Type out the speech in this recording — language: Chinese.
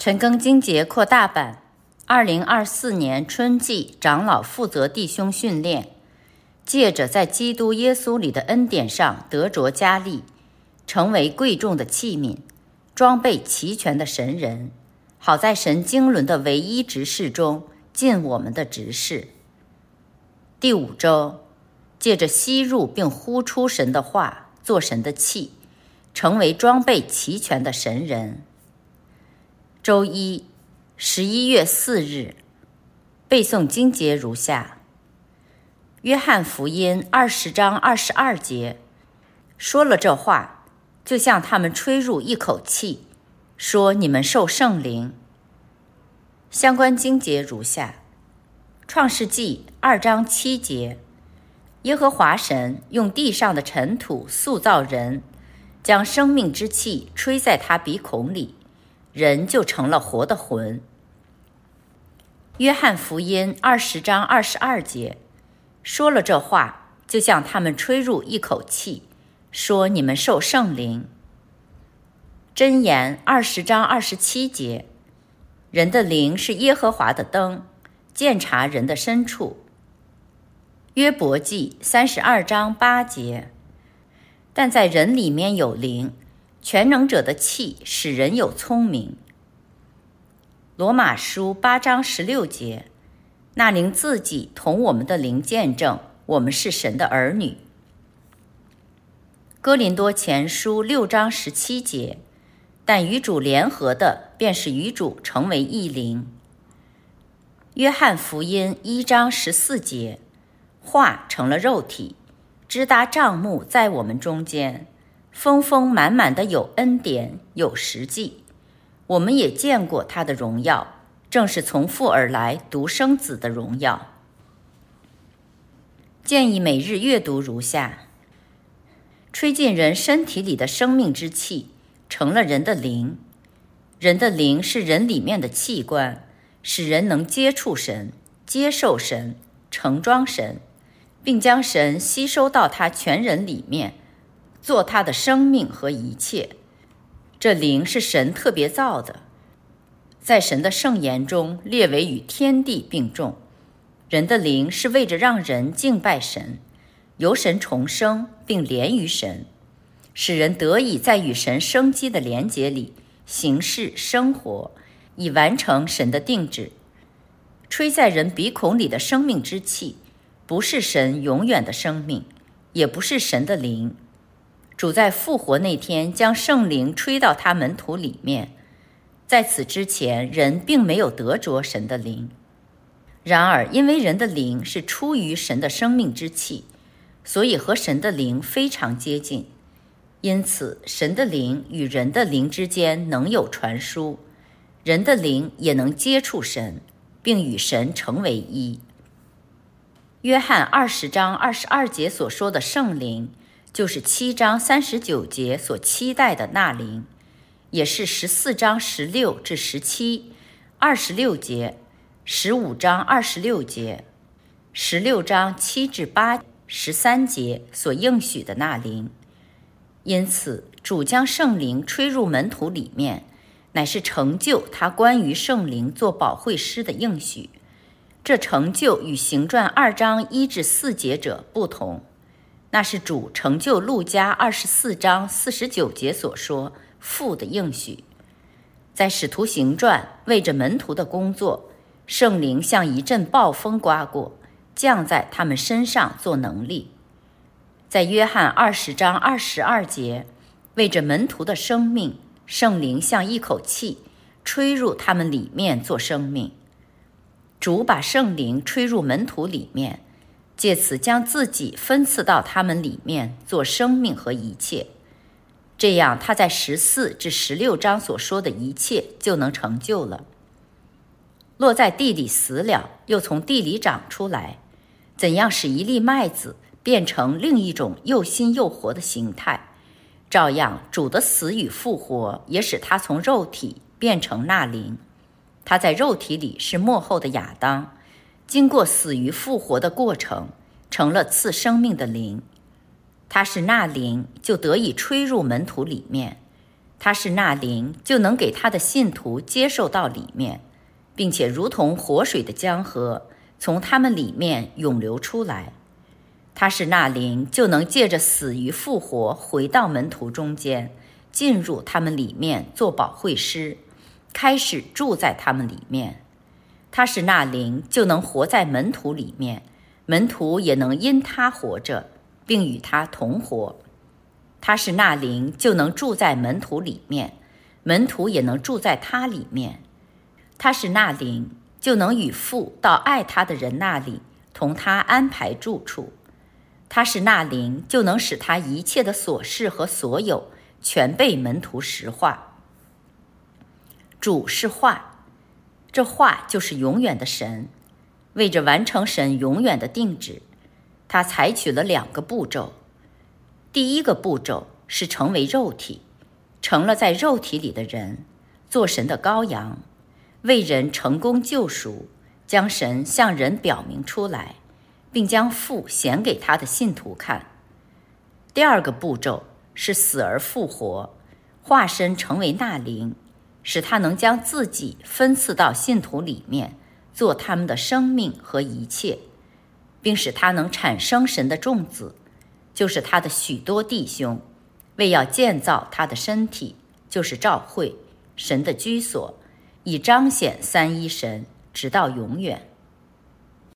陈庚经节扩大版2024年春季长老负责弟兄训练，借着在基督耶稣里的恩典上得着加力，成为贵重的器皿，装备齐全的神人，好在神经纶的唯一执事中尽我们的职事。第5周，借着吸入并呼出神的话，做神的器，成为装备齐全的神人。周一，11月4日，背诵经节如下：约翰福音20章22节，说了这话，就向他们吹入一口气，说你们受圣灵。相关经节如下：创世纪2章7节，耶和华神用地上的尘土塑造人，将生命之气吹在他鼻孔里，人就成了活的魂。约翰福音20章22节，说了这话，就向他们吹入一口气，说你们受圣灵。箴言20章27节，人的灵是耶和华的灯，鉴察人的深处。约伯记32章8节，但在人里面有灵，全能者的气使人有聪明。罗马书8章16节，那灵自己同我们的灵见证，我们是神的儿女。哥林多前书6章17节，但与主联合的，便是与主成为一灵。约翰福音1章14节，话成了肉体，支搭帐幕在我们中间，丰丰满满的有恩典有实际，我们也见过他的荣耀，正是从父而来独生子的荣耀。建议每日阅读如下：吹进人身体里的生命之气，成了人的灵。人的灵是人里面的器官，使人能接触神，接受神，盛装神，并将神吸收到他全人里面，做他的生命和一切。这灵是神特别造的，在神的圣言中列为与天地并重。人的灵是为着让人敬拜神，由神重生并连于神，使人得以在与神生机的连结里行事生活，以完成神的定旨。吹在人鼻孔里的生命之气，不是神永远的生命，也不是神的灵。主在复活那天将圣灵吹到他门徒里面，在此之前人并没有得着神的灵。然而因为人的灵是出于神的生命之气，所以和神的灵非常接近，因此神的灵与人的灵之间能有传输，人的灵也能接触神，并与神成为一。约翰20章22节所说的圣灵，就是7章39节所期待的那灵，也是14章16至17、26节、15章26节、16章7至8、13节所应许的那灵。因此主将圣灵吹入门徒里面，乃是成就他关于圣灵做保惠师的应许。这成就与行传2章1至4节者不同，那是主成就路加24章49节所说父的应许。在使徒行传为着门徒的工作，圣灵像一阵暴风刮过，降在他们身上做能力。在约翰20章22节，为着门徒的生命，圣灵像一口气吹入他们里面做生命。主把圣灵吹入门徒里面，借此将自己分赐到他们里面做生命和一切，这样他在14至16章所说的一切就能成就了。落在地里死了，又从地里长出来，怎样使一粒麦子变成另一种又新又活的形态，照样主的死与复活也使他从肉体变成那灵。他在肉体里是末后的亚当，经过死于复活的过程，成了赐生命的灵。他是那灵，就得以吹入门徒里面， 他是那灵，就能给他的信徒接受到里面，并且如同活水的江河，从他们里面涌流出来。他是那灵，就能借着死与复活回到门徒中间，进入他们里面做保惠师，开始住在他们里面。他是那灵，就能活在门徒里面，门徒也能因他活着，并与他同活。他是那灵，就能住在门徒里面，门徒也能住在他里面。他是那灵，就能与父到爱他的人那里，同他安排住处。他是那灵，就能使他一切的所事和所有全被门徒实化。主是话，这话就是永远的神。为着完成神永远的定旨，他采取了2个步骤。第一个步骤是成为肉体，成了在肉体里的人，做神的羔羊，为人成功救赎，将神向人表明出来，并将父显给他的信徒看。第2个步骤是死而复活，化身成为那灵，使他能将自己分赐到信徒里面，做他们的生命和一切，并使他能产生神的众子，就是他的许多弟兄，为要建造他的身体，就是教会，神的居所，以彰显三一神，直到永远。